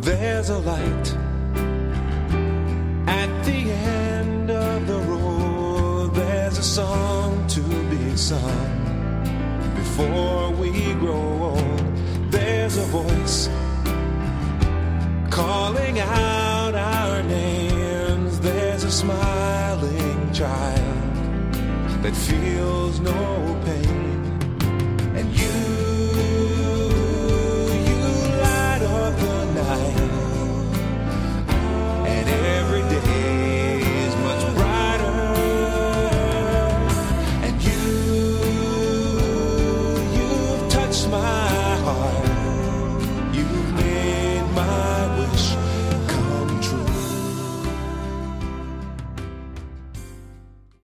There's a light at the end of the road. There's a song to be sung before we grow old. There's a voice calling out our names. There's a smiling child that feels no pain.